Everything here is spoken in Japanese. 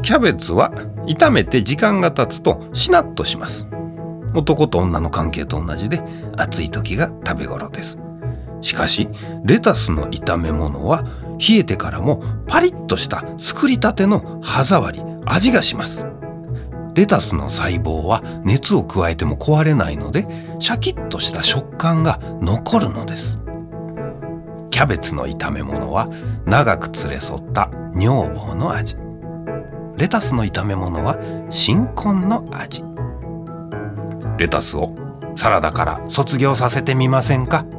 キャベツは炒めて時間が経つとしなっとします。男と女の関係と同じで暑い時が食べ頃です。しかしレタスの炒め物は冷えてからもパリッとした作りたての歯触り、味がします。レタスの細胞は熱を加えても壊れないのでシャキッとした食感が残るのです。キャベツの炒め物は長く連れ添った女房の味。レタスの炒め物は新婚の味。レタスをサラダから卒業させてみませんか？